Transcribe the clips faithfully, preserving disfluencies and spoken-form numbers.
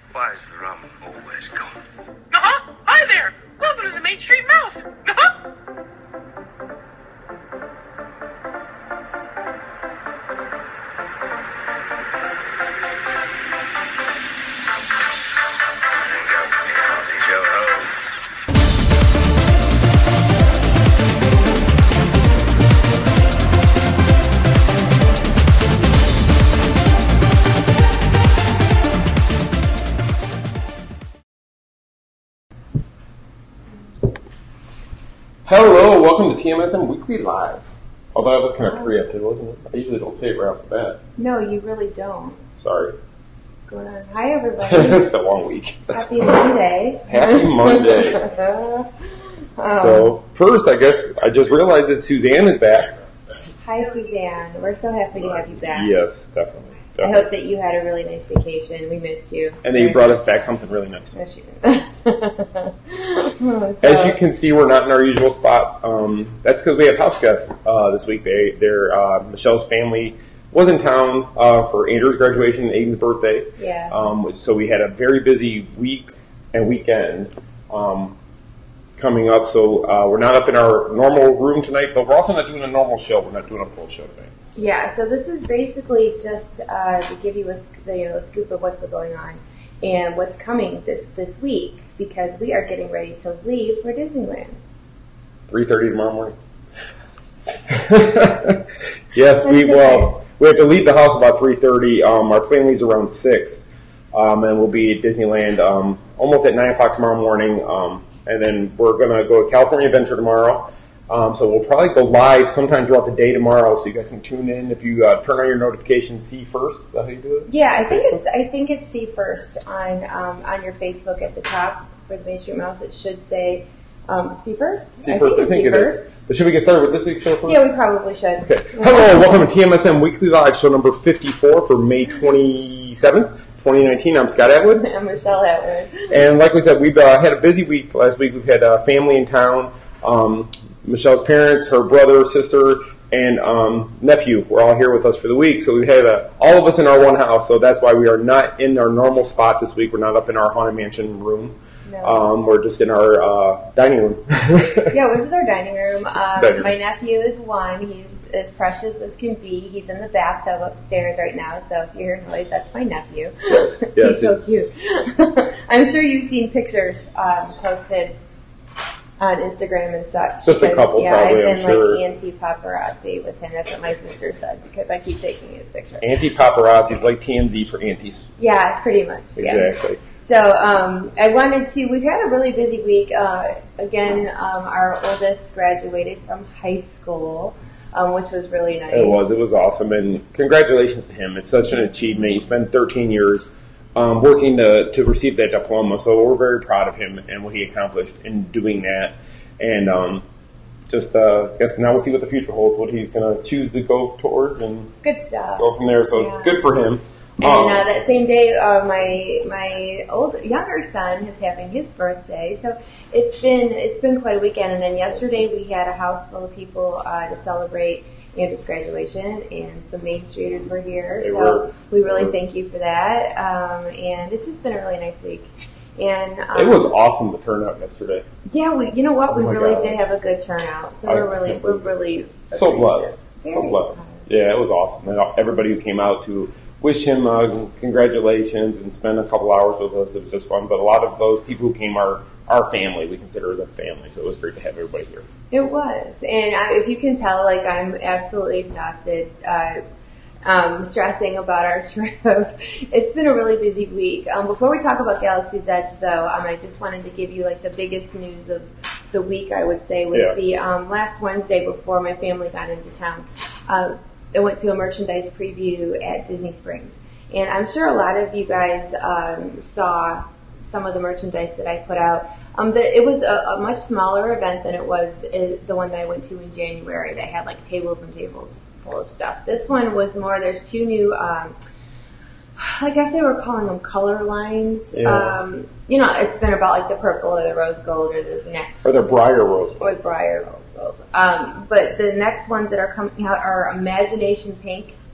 Why is the rum always gone? Uh-huh. Hi there. Welcome to the Main Street Mouse. Uh-huh. Hello, welcome to T M S M Weekly Live. Although that was kind of preemptive, wasn't it? I usually don't say it right off the bat. No, you really don't. Sorry. What's going on? Hi, everybody. It's been a long week. That's Happy Monday. Happy Monday. um, so, first, I guess I just realized that Suzanne is back. Hi, Suzanne. We're so happy to have you back. Yes, definitely. I hope that you had a really nice vacation. We missed you. And that you brought us back something really nice. so, As you can see, we're not in our usual spot. Um, that's because we have house guests uh, this week. They, they're, uh, Michelle's family was in town uh, for Andrew's graduation and Aiden's birthday. Yeah. Um, so we had a very busy week and weekend um, coming up. So uh, we're not up in our normal room tonight, but we're also not doing a normal show. We're not doing a full show tonight. Yeah, so this is basically just uh, to give you a, you know, a scoop of what's going on and what's coming this, this week, because we are getting ready to leave for Disneyland. three thirty tomorrow morning. Yes, we okay. well we have to leave the house about three thirty. Um, our plane leaves around six, um, and we'll be at Disneyland um, almost at nine o'clock tomorrow morning. Um, and then we're gonna go to California Adventure tomorrow. Um, so we'll probably go live sometime throughout the day tomorrow, so you guys can tune in. If you uh, turn on your notifications, see first. Is that how you do it? Yeah, I think it's I think it's see first on um, on your Facebook at the top for the Main Street Mouse. It should say um, see first. See first. I think, I think it first. is. But should we get started with this week's show first? Yeah, we probably should. Okay. Hello, welcome to T M S M Weekly Live, show number fifty-four for May twenty-seventh, twenty nineteen. I'm Scott Atwood. I'm Michelle Atwood. And like we said, we've uh, had a busy week last week. We've had uh, family in town. Um, Michelle's parents, her brother, sister, and um, nephew were all here with us for the week. So we had uh, all of us in our one house. So that's why we are not in our normal spot this week. We're not up in our Haunted Mansion room. No. Um, we're just in our uh, dining room. Yeah, this is our dining room. Um, dining room. My nephew is one. He's as precious as can be. He's in the bathtub upstairs right now. So if you hear noise, that's my nephew. Yes, yes. He's so cute. I'm sure you've seen pictures um, posted on Instagram and such. Just because, a couple, yeah, probably, I've I'm been sure. like anti-paparazzi with him. That's what my sister said, because I keep taking his picture. Anti-paparazzi is like T M Z for aunties. Yeah, pretty much. Yeah. Exactly. So um, I wanted to, we've had a really busy week. Uh, again, um, our oldest graduated from high school, um, which was really nice. It was. It was awesome. And congratulations to him. It's such an achievement. He spent thirteen years um, working to, to receive that diploma. So we're very proud of him and what he accomplished in doing that. And um, just, uh, I guess now we'll see what the future holds, what he's going to choose to go towards and Good stuff. go from there. So Yeah. it's good for him. And Um, uh, that same day, uh, my my old younger son is having his birthday, so it's been it's been quite a weekend. And then yesterday we had a house full of people uh, to celebrate Andrew's graduation, and some Main Streeters were here. They so were. we really thank you for that. Um, and it's just been a really nice week. And um, it was awesome, the turnout yesterday. yeah, we you know what we Oh my really gosh. did have a good turnout. So I we're really can't we're believe really So appreciative. blessed. So Very blessed. blessed. Yeah, it was awesome. And everybody who came out to wish him uh, congratulations and spend a couple hours with us, it was just fun. But a lot of those people who came are our family. We consider them family. So it was great to have everybody here. It was, and I, if you can tell, like I'm absolutely exhausted, uh, um, stressing about our trip. It's been a really busy week. Um, before we talk about Galaxy's Edge, though, um, I just wanted to give you like the biggest news of the week. I would say was Yeah. the um, last Wednesday before my family got into town. Uh, I went to a merchandise preview at Disney Springs, and I'm sure a lot of you guys um, saw some of the merchandise that I put out. Um, the, it was a, a much smaller event than it was uh, the one that I went to in January. They had like tables and tables full of stuff. This one was more, there's two new, um, I guess they were calling them color lines. Yeah. Um, you know, it's been about like the purple or the rose gold or this and that. Or the Briar Rose. Or the Briar Rose Gold. Um, but the next ones that are coming out are Imagination Pink,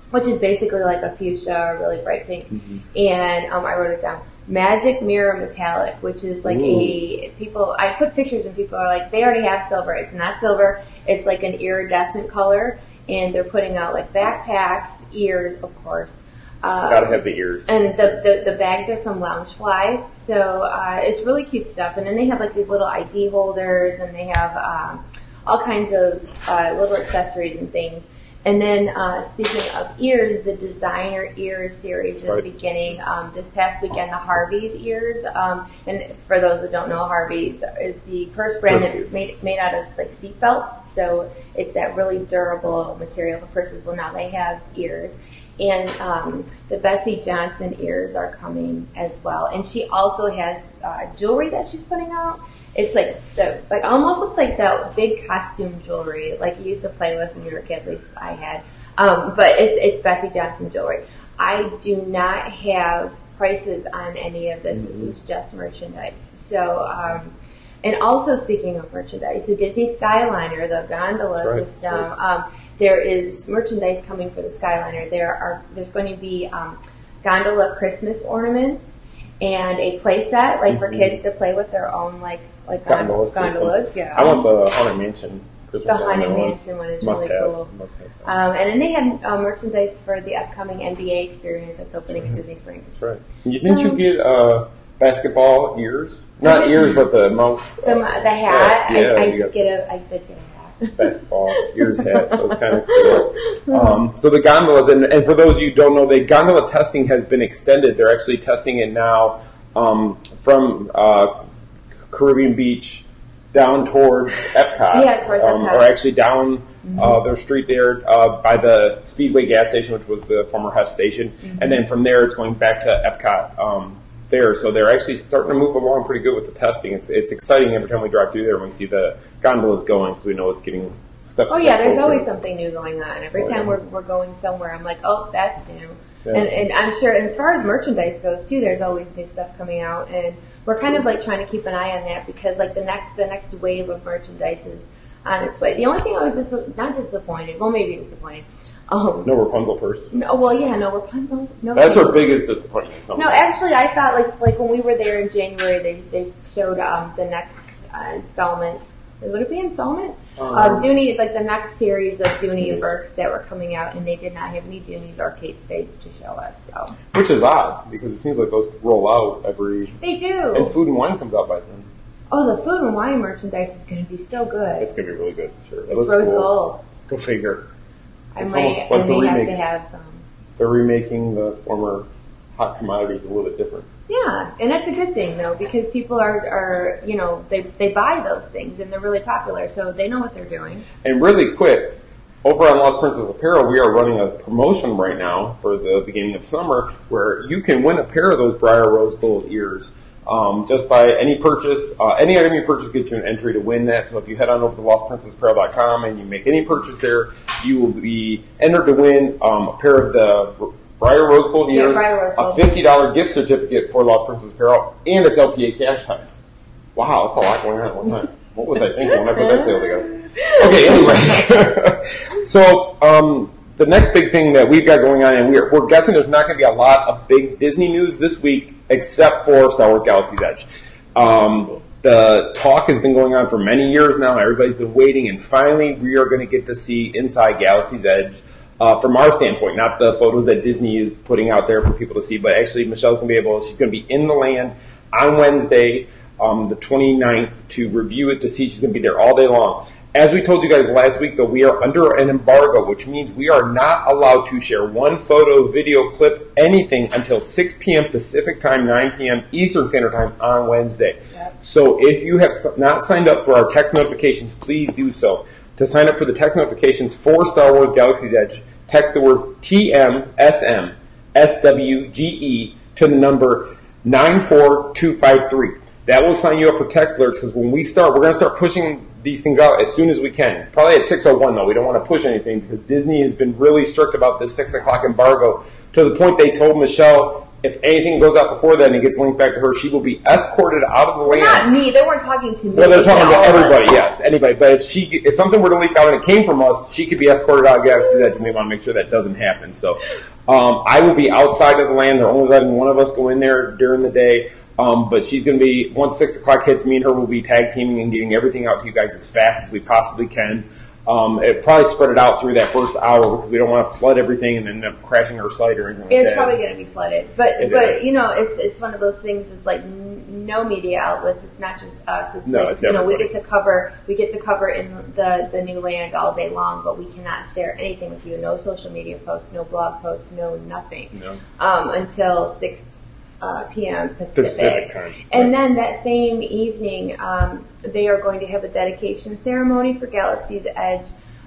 which is basically like a fuchsia, really bright pink. Mm-hmm. And um, I wrote it down. Magic Mirror Metallic, which is like Ooh. a people. I put pictures and people are like, they already have silver. It's not silver. It's like an iridescent color, and they're putting out like backpacks, ears, of course. Uh, Gotta have the ears. And the, the, the bags are from Loungefly, so uh, it's really cute stuff. And then they have like these little I D holders, and they have um, all kinds of uh, little accessories and things. And then uh, speaking of ears, the designer ears series is right. beginning um, this past weekend. The Harvey's ears, um, and for those that don't know, Harvey's is the purse brand That's that's cute. made made out of like seat belts, so it's that really durable material for purses. Well, now they have ears. And um, the Betsy Johnson ears are coming as well. And she also has uh, jewelry that she's putting out. It's like the like almost looks like that big costume jewelry like you used to play with when you were a kid. At least I had. Um, but it's, it's Betsy Johnson jewelry. I do not have prices on any of this. Mm-hmm. This was just merchandise. So, um, and also speaking of merchandise, the Disney Skyliner, the gondola right. system. Um, There is merchandise coming for the Skyliner. There are there's going to be um, gondola Christmas ornaments and a play set, like mm-hmm. for kids to play with their own like like gondola gondolas. Yeah, I want the Haunted Mansion Christmas the Haunted Mansion one is Must really have. cool. Must have. Um, and then they had uh, merchandise for the upcoming N B A experience that's opening mm-hmm. at Disney Springs. That's right. You, didn't so, you get uh, basketball ears? Not ears, but the mouth. The, uh, the hat. Yeah, yeah, I, I you did got get a. I did get a. basketball ears hat, so it's kind of cool. Um, so the gondolas, and, and for those of you who don't know, the gondola testing has been extended. They're actually testing it now um, from uh, Caribbean Beach down towards Epcot, yeah, towards um, Epcot. or actually down mm-hmm. uh, their street there uh, by the Speedway gas station, which was the former Hess station, mm-hmm. and then from there it's going back to Epcot. Um, there, so they're actually starting to move along pretty good with the testing. It's it's exciting every time we drive through there and we see the gondolas going because we know it's getting stuff. Oh yeah, there's always something new going on. Every oh, time yeah. we're we're going somewhere, I'm like, oh, that's new. Yeah. And and I'm sure, and as far as merchandise goes too, there's always new stuff coming out, and we're kind of like trying to keep an eye on that because like the next the next wave of merchandise is on its way. The only thing I was dis- not disappointed, well maybe disappointed. Um, no Rapunzel purse. No, well, yeah, no Rapunzel. No, That's our biggest disappointment. No, actually, I thought like like when we were there in January, they they showed um, the next uh, installment. Would it be installment? Um, uh, Dooney, like the next series of Dooney and Burks that were coming out, and they did not have any Dooney's arcade spades to show us. So, which is odd because it seems like those roll out every. They do. And Food and Wine comes out by then. Oh, the Food and Wine merchandise is going to be so good. It's going to be really good, for sure. It's rose cool. gold. Go figure. I It's might, almost like I the may remakes. have to have some. They're remaking the former hot commodities a little bit different. Yeah, and that's a good thing though because people are, are you know they they buy those things and they're really popular, so they know what they're doing. And really quick, over on Lost Princess Apparel, we are running a promotion right now for the beginning of summer where you can win a pair of those Briar Rose Gold ears. Um, just by any purchase, uh, any item you purchase gets you an entry to win that. So if you head on over to lost princess apparel dot com and you make any purchase there, you will be entered to win um, a pair of the Briar Rose Gold ears, yeah, Rose a fifty dollars gift certificate for Lost Princess Apparel, and it's L P A cash time. Wow, that's a lot going on at one time. What was I thinking when I put that sale together? Okay, anyway. so, um, the next big thing that we've got going on, and we're, we're guessing there's not going to be a lot of big Disney news this week, except for Star Wars Galaxy's Edge. Um, the talk has been going on for many years now. Everybody's been waiting, and finally we are going to get to see inside Galaxy's Edge uh, from our standpoint, not the photos that Disney is putting out there for people to see, but actually Michelle's going to be able, she's going to be in the land on Wednesday, um, the twenty-ninth, to review it, to see. She's going to be there all day long. As we told you guys last week, though, we are under an embargo, which means we are not allowed to share one photo, video, clip, anything until six p.m. Pacific time, nine p.m. Eastern Standard Time on Wednesday. Yep. So if you have not signed up for our text notifications, please do so. To sign up for the text notifications for Star Wars Galaxy's Edge, text the word T M S M S W G E to the number nine four two five three. That will sign you up for text alerts because when we start, we're going to start pushing these things out as soon as we can. Probably at six oh one, though. We don't want to push anything because Disney has been really strict about this six o'clock embargo to the point they told Michelle If anything goes out before that and it gets linked back to her, she will be escorted out of the land. Not me. They weren't talking to me. Well, they're talking to everybody. Yes, anybody. But if she, if something were to leak out and it came from us, she could be escorted out of Galaxy's Edge, and we want to make sure that doesn't happen. So, um, I will be outside of the land. They're only letting one of us go in there during the day. Um, but she's going to be, once six o'clock hits, me and her will be tag teaming and getting everything out to you guys as fast as we possibly can. Um, it probably spread it out through that first hour because we don't want to flood everything and end up crashing our site or anything like it's that. It's probably going to be flooded. But, it but is. you know, it's it's one of those things, it's like n- no media outlets. It's not just us. It's no, like, it's you know, we everybody. get to cover, we get to cover in the, the new land all day long, but we cannot share anything with you. No social media posts, no blog posts, no nothing. No. Um, until six Uh, p m. Pacific. Pacific time. And then that same evening, um, they are going to have a dedication ceremony for Galaxy's Edge.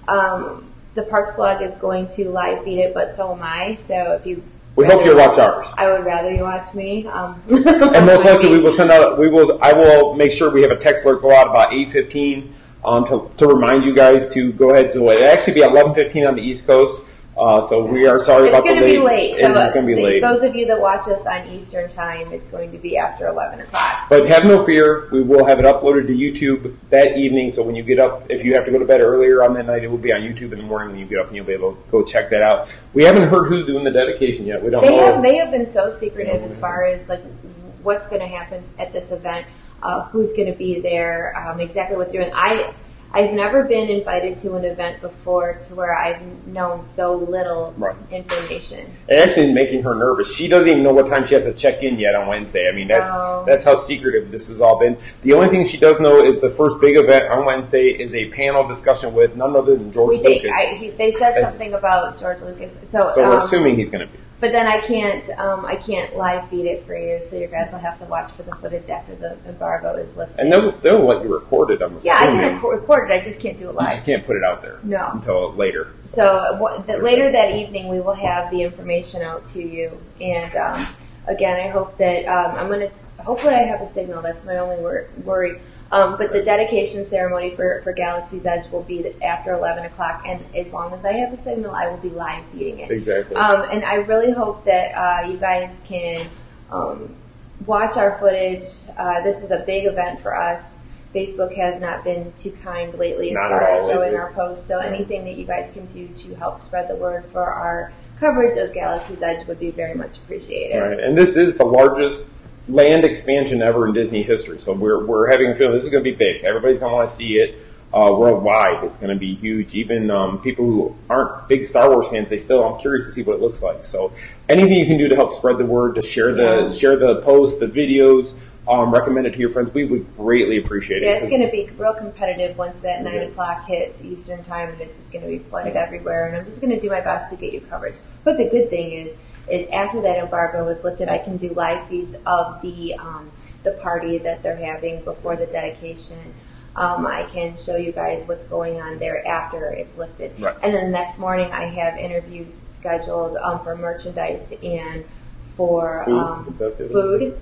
Um, the Parks blog is going to live feed it, but so am I. So if you, we hope you'll watch ours. I would rather you watch me. Um, and most likely, we will send out. We will. I will make sure we have a text alert go out about eight fifteen um, to to remind you guys to go ahead to it. It'll actually be eleven fifteen on the East Coast. Uh, so we are sorry it's about the late. It's going to be late. It's So going to be the, late. Those of you that watch us on Eastern Time, it's going to be after eleven o'clock. But have no fear. We will have it uploaded to YouTube that evening. So when you get up, if you have to go to bed earlier on that night, it will be on YouTube in the morning when you get up and you'll be able to go check that out. We haven't heard who's doing the dedication yet. We don't they know. Have, they have been so secretive as far as like what's going to happen at this event, uh, who's going to be there, um, exactly what they're doing. I, I've never been invited to an event before to where I've known so little right. information. It actually is making her nervous. She doesn't even know what time she has to check in yet on Wednesday. I mean, that's no. that's how secretive this has all been. The only thing she does know is the first big event on Wednesday is a panel discussion with none other than George we think, Lucas. I, he, they said something about George Lucas, so so um, we're assuming he's going to be. But then I can't, um, I can't live feed it for you, so you guys will have to watch for the footage after the embargo is lifted. And they'll, they'll let you record it, I'm assuming. Yeah, I can record, record it, I just can't do it live. You just can't put it out there. No. Until later. So what, the, later that evening, we will have the information out to you. And um, again, I hope that, um, I'm going to, hopefully I have a signal, that's my only wor- worry. Um, but the dedication ceremony for, for Galaxy's Edge will be after eleven o'clock, and as long as I have a signal, I will be live feeding it. Exactly. Um, and I really hope that uh, you guys can um, watch our footage. Uh, this is a big event for us. Facebook has not been too kind lately as Not far at all as showing lately. our posts, so anything that you guys can do to help spread the word for our coverage of Galaxy's Edge would be very much appreciated. Right. And this is the largest land expansion ever in Disney history. So we're we're having a feeling this is going to be big. Everybody's going to want to see it uh, worldwide. It's going to be huge. Even um, people who aren't big Star Wars fans, they still, I'm curious to see what it looks like. So anything you can do to help spread the word, to share the Yeah. share the posts, the videos, um, recommend it to your friends. We would greatly appreciate it. Yeah, it's going to be real competitive once that nine is. o'clock hits Eastern Time, and it's just going to be flooded everywhere. And I'm just going to do my best to get you coverage. But the good thing is, is after that embargo is lifted, I can do live feeds of the um, the party that they're having before the dedication. Um, I can show you guys what's going on there after it's lifted. Right. And then the next morning, I have interviews scheduled um, for merchandise and for Food. um, Is that the- food.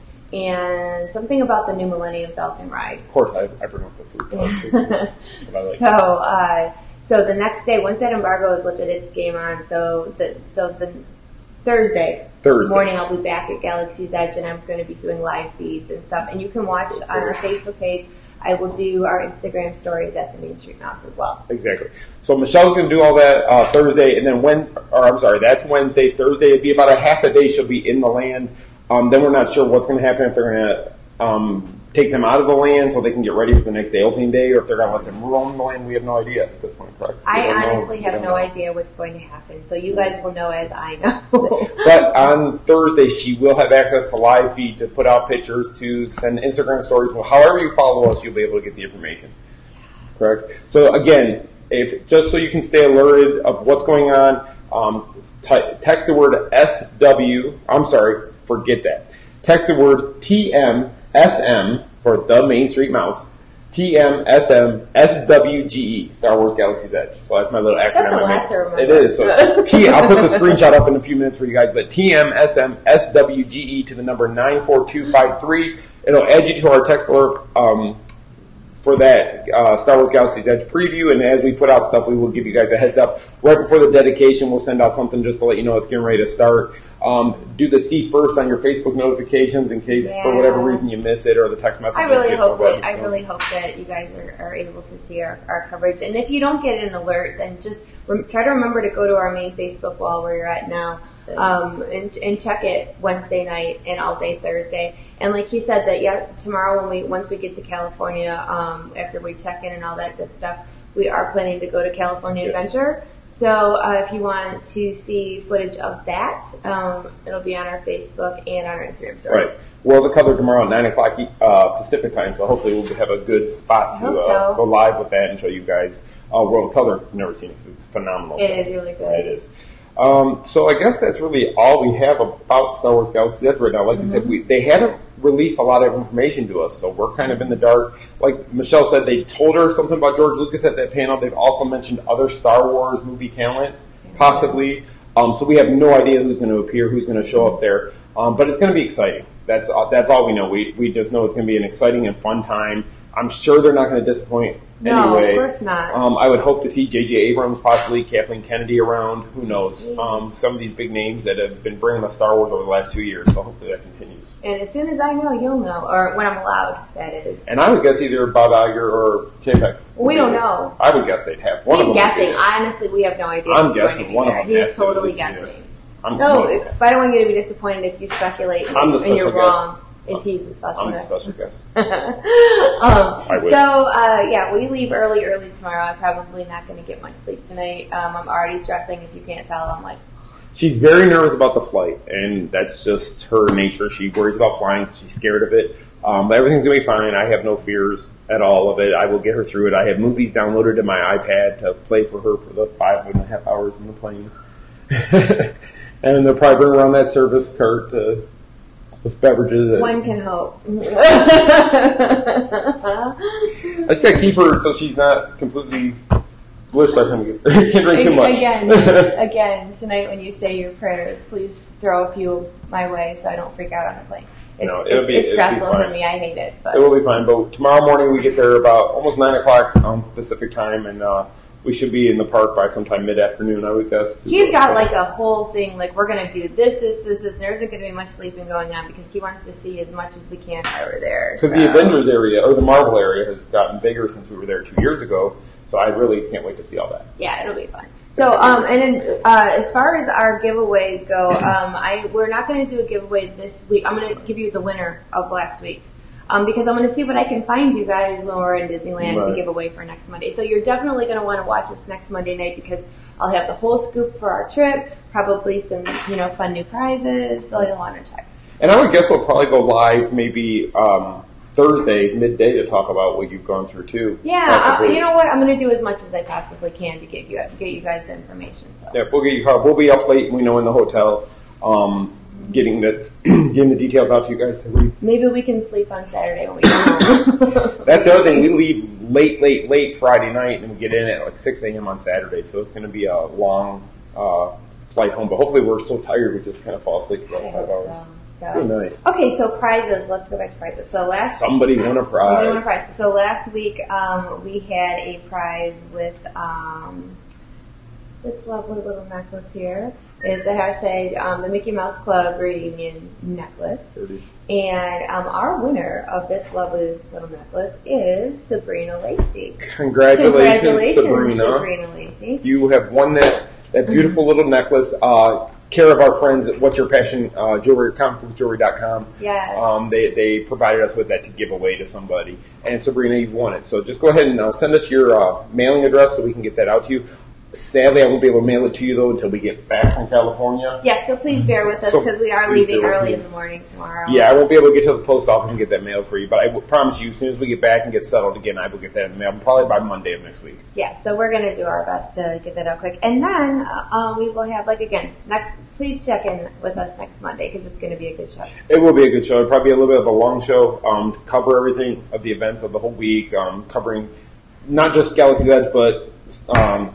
And something about the new Millennium Falcon ride. Of course, I, I bring up the food. That's what I like. So, uh, so the next day, once that embargo is lifted, it's game on. So the so the Thursday, Thursday. morning, I'll be back at Galaxy's Edge, and I'm going to be doing live feeds and stuff. And you can watch on our Facebook page. I will do our Instagram stories at the Main Street Mouse as well. Exactly. So Michelle's going to do all that uh, Thursday, and then when, or I'm sorry, that's Wednesday. Thursday, it'd be about a half a day she'll be in the land. Um, then we're not sure what's going to happen, if they're going to um, take them out of the land so they can get ready for the next day opening day, or if they're going to let them roam the land. We have no idea at this point, correct? We I don't know. honestly We have don't no know. idea what's going to happen. So you guys will know as I know. But on Thursday, she will have access to live feed, to put out pictures, to send Instagram stories. Well, however you follow us, you'll be able to get the information. Correct? So again, if just so you can stay alerted of what's going on, um, t- text the word S W. I'm sorry, forget that. Text the word T M S M for the Main Street Mouse. T M S M S W G E, Star Wars Galaxy's Edge. So that's my little acronym. That's a I lot made. to remember. It is. So T, I'll put the screenshot up in a few minutes for you guys, but T M S M S W G E to the number nine four two five three. It'll add you to our text alert um, for that uh, Star Wars Galaxy's Edge preview. And as we put out stuff, we will give you guys a heads up. Right before the dedication, we'll send out something just to let you know it's getting ready to start. Um, do the see first on your Facebook notifications in case yeah. for whatever reason you miss it or the text message. I really hope web, that, I really hope that you guys are, are able to see our, our coverage. And if you don't get an alert, then just rem- try to remember to go to our main Facebook wall where you're at now. Um, and, and check it Wednesday night and all day Thursday. And like he said, that yeah, tomorrow when we once we get to California, um, after we check in and all that good stuff, we are planning to go to California yes. Adventure. So uh, if you want to see footage of that, um, it'll be on our Facebook and on our Instagram stories. Right. World of Color tomorrow at nine o'clock uh, Pacific time, so hopefully we'll have a good spot to uh, so. go live with that and show you guys uh, World of Color. I've never seen it because it's phenomenal. It so. is really good. It is. Um, so I guess that's really all we have about Star Wars Galaxy's Edge right now. Like mm-hmm. I said, we, they haven't released a lot of information to us, so we're kind of in the dark. Like Michelle said, they told her something about George Lucas at that panel. They've also mentioned other Star Wars movie talent, possibly. Um, so we have no idea who's going to appear, who's going to show up there. Um, but it's going to be exciting. That's uh, that's all we know. We we just know it's going to be an exciting and fun time. I'm sure they're not going to disappoint no, anyway. of course not. Um, I would hope to see J J Abrams, possibly Kathleen Kennedy around. Who knows? Um, some of these big names that have been bringing us Star Wars over the last few years. So hopefully that continues. And as soon as I know, you'll know. Or when I'm allowed, that is. And I would guess either Bob Iger or Chapek. We don't know. I would guess they'd have one He's of them. guessing. Honestly, we have no idea. I'm guessing one of them. He's totally guessing. I'm no, if, but I don't want you to be disappointed if you speculate I'm the and you're special wrong. guest. If he's the special I'm the guest. special guest. um, I wish. so, uh, yeah, we leave early, early tomorrow. I'm probably not going to get much sleep tonight. Um, I'm already stressing. If you can't tell, I'm like... She's very nervous about the flight, and that's just her nature. She worries about flying because she's scared of it. Um, but everything's going to be fine. I have no fears at all of it. I will get her through it. I have movies downloaded to my iPad to play for her for the five and a half hours in the plane. And they'll probably bring around that service cart uh, with beverages. One can hope. I just got to keep her so she's not completely blitzed by the time we get can't drink too much. Again, again, tonight when you say your prayers, please throw a few my way so I don't freak out on the plane. It's, No, it'll it's, be- it's it'll be stressful fine. for me. I hate it. But It will be fine. But tomorrow morning we get there about almost nine o'clock um, Pacific time, and uh, we should be in the park by sometime mid-afternoon, I would guess. he's got like a whole thing, like we're going to do this, this, this, this, and there isn't going to be much sleeping going on because he wants to see as much as we can while we're there. Because so. the Avengers area, or the Marvel area, has gotten bigger since we were there two years ago, so I really can't wait to see all that. Yeah, it'll be fun. So, um, and then uh, as far as our giveaways go, um, I we're not going to do a giveaway this week. I'm going to give you the winner of last week's. Um, because I'm going to see what I can find you guys when we're in Disneyland Right. to give away for next Monday. So you're definitely going to want to watch us next Monday night because I'll have the whole scoop for our trip, probably some, you know, fun new prizes. So you'll want to check. And I would guess we'll probably go live maybe um, Thursday, midday, to talk about what you've gone through, too. Yeah, uh, you know what? I'm going to do as much as I possibly can to get you get you guys the information. So. Yeah, we'll, get you, we'll be up late, we know, in the hotel. Um, getting the getting the details out to you guys to read. Maybe we can sleep on Saturday when we get home. That's the other thing. We leave late, late, late Friday night, and we get in at like six a.m. on Saturday. So it's going to be a long uh, flight home. But hopefully, we're so tired we just kind of fall asleep for I about five hope hours. so. So. Pretty nice. Okay, so prizes. Let's go back to prizes. So last Somebody won a prize. somebody won a prize. So last week um, we had a prize with um, this lovely little necklace here. Is the hashtag um, the Mickey Mouse Club reunion necklace. thirty. And um, our winner of this lovely little necklace is Sabrina Lacey. Congratulations, Congratulations, Sabrina. Sabrina Lacey. You have won that that beautiful little necklace. Uh, care of our friends at What's Your Passion uh, Jewelry, comic book jewelry dot com. Yes. Um, they, they provided us with that to give away to somebody. And Sabrina, you've won it. So just go ahead and uh, send us your uh, mailing address so we can get that out to you. Sadly, I won't be able to mail it to you, though, until we get back from California. Yes, so please bear with us So because we are please leaving bear with early me. in the morning tomorrow. Yeah, I won't be able to get to the post office and get that mail for you, but I will promise you, as soon as we get back and get settled again, I will get that in the mail, probably by Monday of next week. Yeah, so we're going to do our best to get that out quick. And then uh, um, we will have, like, again, next. Please check in with us next Monday because it's going to be a good show. It will be a good show. It'll probably be a little bit of a long show um, to cover everything of the events of the whole week, um, covering not just Galaxy's Edge, but um,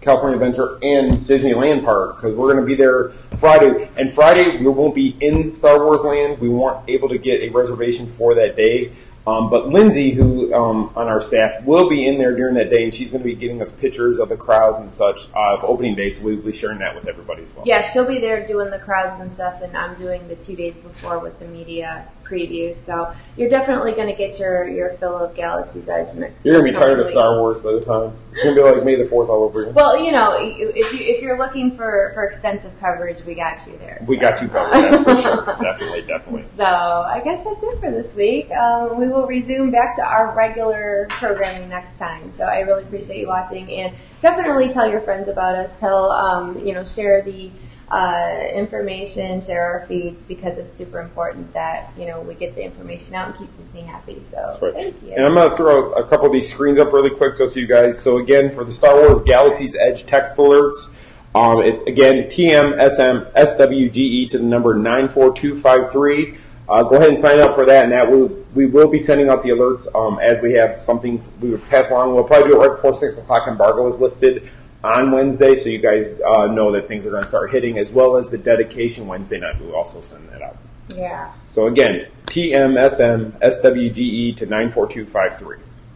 California Adventure and Disneyland Park, because we're going to be there Friday. And Friday, we won't be in Star Wars Land. We weren't able to get a reservation for that day. Um, but Lindsay, who um, on our staff, will be in there during that day, and she's going to be getting us pictures of the crowds and such uh, of opening day, so we'll be sharing that with everybody as well. Yeah, she'll be there doing the crowds and stuff, and I'm doing the two days before with the media preview. So you're definitely going to get your, your fill of Galaxy's Edge next. You're going to be tired of Star Wars by the time. It's going to be like May the fourth all over again. Well, you know, if, you, if you're looking for, for extensive coverage, we got you there. We so. got you covered, that's for sure. Definitely, definitely. So I guess that's it for this week. Um, we will resume back to our regular programming next time. So I really appreciate you watching, and definitely tell your friends about us. Tell, um, you know, share the uh, information, share our feeds, because it's super important that, you know, we get the information out and keep Disney happy. So That's right. Thank you. And I'm going to throw a couple of these screens up really quick just so you guys. So again, for the Star Wars Galaxy's Edge text alerts, um, it's again T M S M S W G E to the number nine four two five three. Uh, go ahead and sign up for that, and that will, we will be sending out the alerts um, as we have something we would pass along. We'll probably do it right before six o'clock. Embargo is lifted on Wednesday, so you guys uh, know that things are going to start hitting, as well as the dedication Wednesday night. We'll also send that out. Yeah. So again, T M S M S W G E to nine four two five three.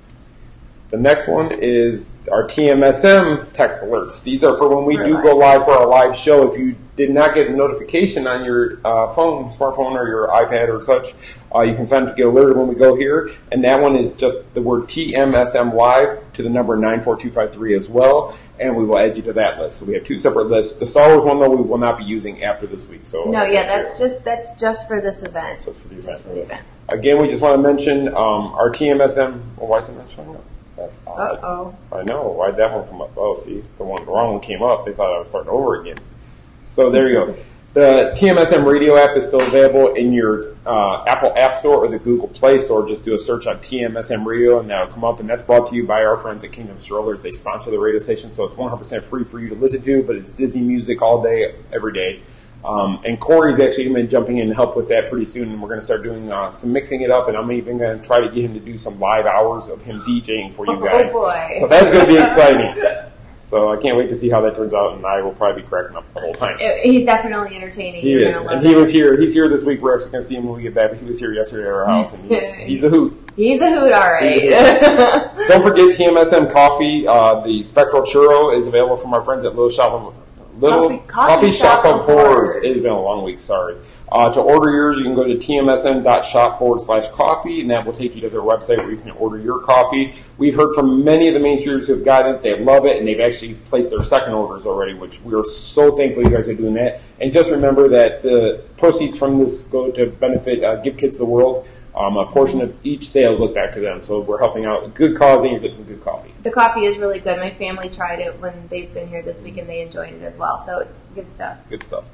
The next one is our T M S M text alerts. These are for when we do go live for our live show. If you did not get a notification on your uh, phone, smartphone, or your iPad or such, uh, you can sign up to get alerted when we go here. And that one is just the word T M S M live to the number nine four two five three as well. And we will add you to that list. So we have two separate lists. The Star Wars one, though, we will not be using after this week. So No, yeah, that's just that's just for this event. Just for the event. Just for the event. Again, we just want to mention um, our T M S M. Oh, why is it not showing up? That's odd. Uh-oh. I know. Why'd that one come up? Oh, see, the one, the wrong one came up. They thought I was starting over again. So there you go. The T M S M radio app is still available in your uh, Apple App Store or the Google Play Store. Just do a search on T M S M radio, and that'll come up. And that's brought to you by our friends at Kingdom Strollers. They sponsor the radio station, so it's one hundred percent free for you to listen to, but it's Disney music all day, every day. Um, and Corey's actually going to be jumping in and help with that pretty soon, and we're going to start doing uh, some mixing it up, and I'm even going to try to get him to do some live hours of him DJing for you guys. Oh, boy. So that's going to be exciting. So I can't wait to see how that turns out, and I will probably be cracking up the whole time. He's definitely entertaining. He You're is, gonna and love he it. was here. He's here this week. We're actually going to see him when we get back, but he was here yesterday at our house, and he's, he's a hoot. He's a hoot, all right. Hoot. Don't forget T M S M Coffee. Uh, the Spectral Churro is available from our friends at Little Shop of Little Coffee, coffee, coffee Shop, Shop of of Horrors. Horrors. It has been a long week, sorry. Uh, to order yours, you can go to tmsm.shop forward slash coffee, and that will take you to their website where you can order your coffee. We've heard from many of the main streeters who have gotten it. They love it, and they've actually placed their second orders already, which we are so thankful you guys are doing that. And just remember that the proceeds from this go to benefit uh, Give Kids the World. Um, a portion of each sale goes back to them, so we're helping out a good cause, and you get some good coffee. The coffee is really good. My family tried it when they've been here this week, and they enjoyed it as well. So it's good stuff. Good stuff.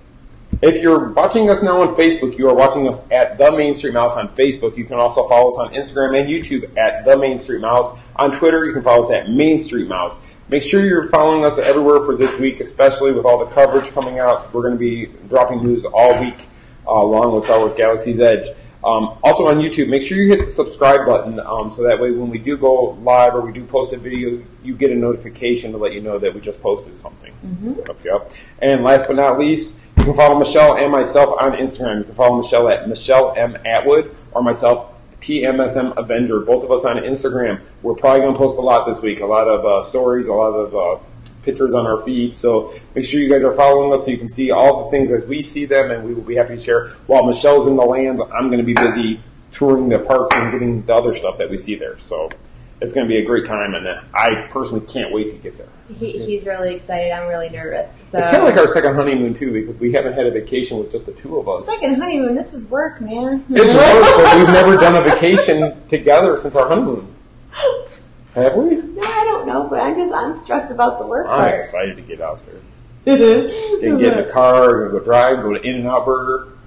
If you're watching us now on Facebook, you are watching us at The Main Street Mouse on Facebook. You can also follow us on Instagram and YouTube at The Main Street Mouse. On Twitter, you can follow us at Main Street Mouse. Make sure you're following us everywhere for this week, especially with all the coverage coming out, because we're going to be dropping news all week uh, along with Star Wars Galaxy's Edge. Um, also on YouTube, make sure you hit the subscribe button um, so that way when we do go live or we do post a video, you get a notification to let you know that we just posted something. Mm-hmm. Up you up. And last but not least, you can follow Michelle and myself on Instagram. You can follow Michelle at Michelle M. Atwood or myself, T M S M Avenger. Both of us on Instagram. We're probably going to post a lot this week, a lot of uh, stories, a lot of uh, pictures on our feed. So make sure you guys are following us so you can see all the things as we see them, and we will be happy to share. While Michelle's in the lands, I'm going to be busy touring the parks and getting the other stuff that we see there. So it's going to be a great time, and I personally can't wait to get there. He, he's really excited. I'm really nervous. So. It's kind of like our second honeymoon, too, because we haven't had a vacation with just the two of us. Second honeymoon, this is work, man. It's work, but we've never done a vacation together since our honeymoon. Have we? No, I don't know, but I'm just, I'm stressed about the work I'm part. excited to get out there. And get in the car, and go drive, go to In-N-Out Burger.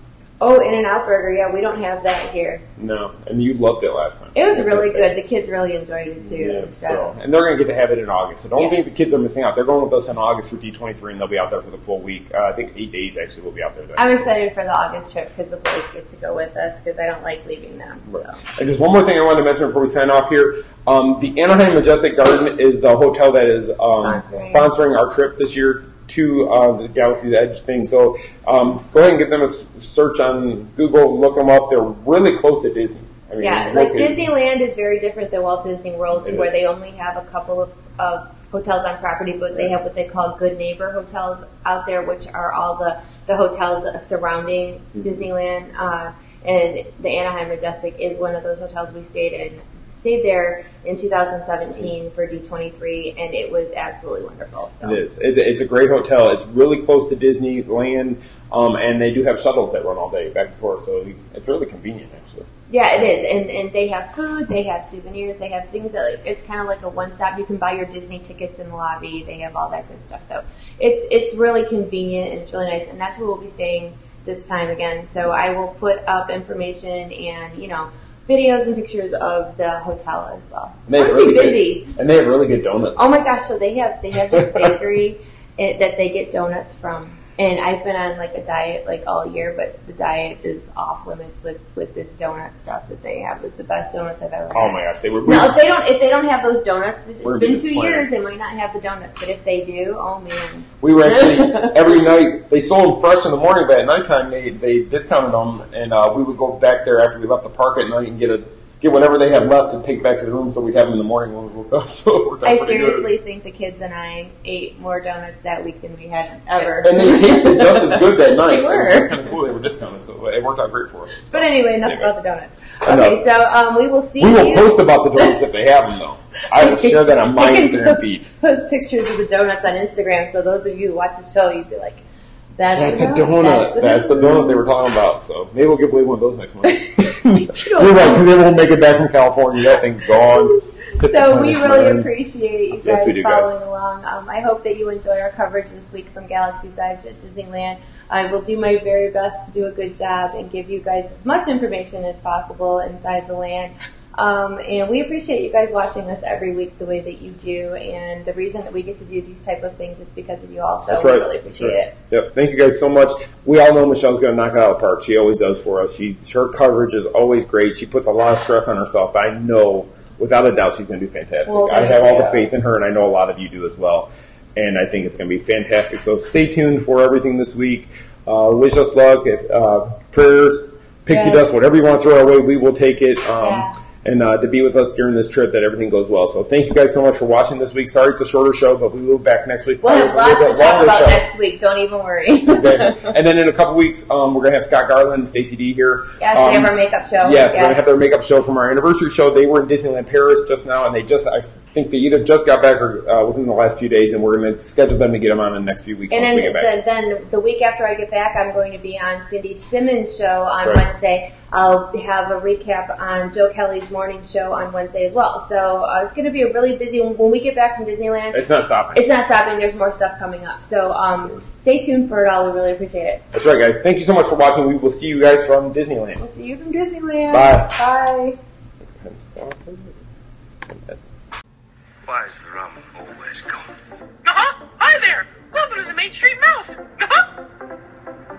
Oh, In-N-Out Burger. Yeah, we don't have that here. No, and you loved it last time. It was really good. The kids really enjoyed it too. Yeah, so. so and they're going to get to have it in August. So don't Yeah. think the kids are missing out. They're going with us in August for D twenty-three, and they'll be out there for the full week. Uh, I think eight days actually will be out there. Then. I'm excited for the August trip because the boys get to go with us because I don't like leaving them. Right. So. And just one more thing I wanted to mention before we sign off here. Um, the Anaheim Majestic Garden is the hotel that is um, Sponsoring. sponsoring our trip this year to uh, the Galaxy's Edge thing. So um, go ahead and give them a s- search on Google, look them up. They're really close to Disney. I mean, Yeah, like located- Disneyland is very different than Walt Disney World, It where is. they only have a couple of, of hotels on property, but they have what they call good neighbor hotels out there, which are all the, the hotels surrounding Mm-hmm. Disneyland. Uh, and the Anaheim Majestic is one of those hotels we stayed in. Stayed there in two thousand seventeen for D twenty-three, and it was absolutely wonderful. So. It is. It's a, it's a great hotel. It's really close to Disneyland, um, and they do have shuttles that run all day back and forth. So it's really convenient, actually. Yeah, it is, and and they have food, they have souvenirs, they have things that like, it's kind of like a one stop. You can buy your Disney tickets in the lobby. They have all that good stuff. So it's it's really convenient and it's really nice, and that's where we'll be staying this time again. So I will put up information and you know videos and pictures of the hotel as well. And they have We're really gonna be busy. Good, and they have really good donuts. Oh my gosh! So they have they have this bakery it, that they get donuts from. And I've been on like a diet like all year, but the diet is off limits with, with this donut stuff that they have. It's the best donuts I've ever had. Oh my gosh, they were. Now if they don't if they don't have those donuts, it's We're been two disappointed. years. They might not have the donuts, but if they do, oh man. We were actually every night. They sold them fresh in the morning, but at nighttime they they discounted them, and uh, we would go back there after we left the park at night and get a get whatever they had left to take back to the room, so we'd have them in the morning when we woke up. So it worked out I pretty good. seriously think the kids and I ate more donuts that week than we had ever. And they tasted just as good that night. They were. It was just kind of cool. They were discounted, so it worked out great for us. So. But anyway, enough Anyway. about the donuts. Enough. Okay, so um, we will see We will you. post about the donuts if they have them, though. I will share that on my You can Instagram post, feed. Post pictures of the donuts on Instagram, so those of you who watch the show, you'd be like, "That's, That's a donut. That's the donut they were talking about. So maybe we'll give away one of those next month. You're right, because they won't make it back from California. That thing's gone. So we really appreciate you guys Yes, we do, guys. following along. Um, I hope that you enjoy our coverage this week from Galaxy's Edge at Disneyland. I will do my very best to do a good job and give you guys as much information as possible inside the land. Um, and we appreciate you guys watching us every week the way that you do. And the reason that we get to do these type of things is because of you all. So That's we right. really appreciate That's it. right. Yep. Thank you guys so much. We all know Michelle's going to knock it out of the park. She always does for us. She her coverage is always great. She puts a lot of stress on herself. But I know, without a doubt, she's going to do fantastic. Well, I thank have all the you. faith in her, and I know a lot of you do as well. And I think it's going to be fantastic. So stay tuned for everything this week. Uh, wish us luck. If, uh, prayers, pixie Yeah. dust, whatever you want to throw our way, we will take it. Um, Yeah. And uh, to be with us during this trip, that everything goes well. So thank you guys so much for watching this week. Sorry it's a shorter show, but we will be back next week. We'll have Probably a lots little to bit talk longer about show. next week. Don't even worry. Exactly. And then in a couple weeks, um, we're going to have Scott Garland and Stacey D here. Yes, um, we have our makeup show. Yes, we're going to have their makeup show from our anniversary show. They were in Disneyland Paris just now, and they just, I think they either just got back or uh, within the last few days, and we're going to schedule them to get them on in the next few weeks And once then we get back. the, then the week after I get back, I'm going to be on Cindy Simmons' show on That's right. Wednesday. I'll have a recap on Joe Kelly's morning show on Wednesday as well. So uh, it's going to be a really busy one. When we get back from Disneyland, It's not stopping. it's not stopping. There's more stuff coming up. So um, stay tuned for it all. We really appreciate it. That's right, guys. Thank you so much for watching. We will see you guys from Disneyland. We'll see you from Disneyland. Bye. Bye. Why is the rum always gone? Uh-huh. Hi there. Welcome to the Main Street Mouse. Uh-huh.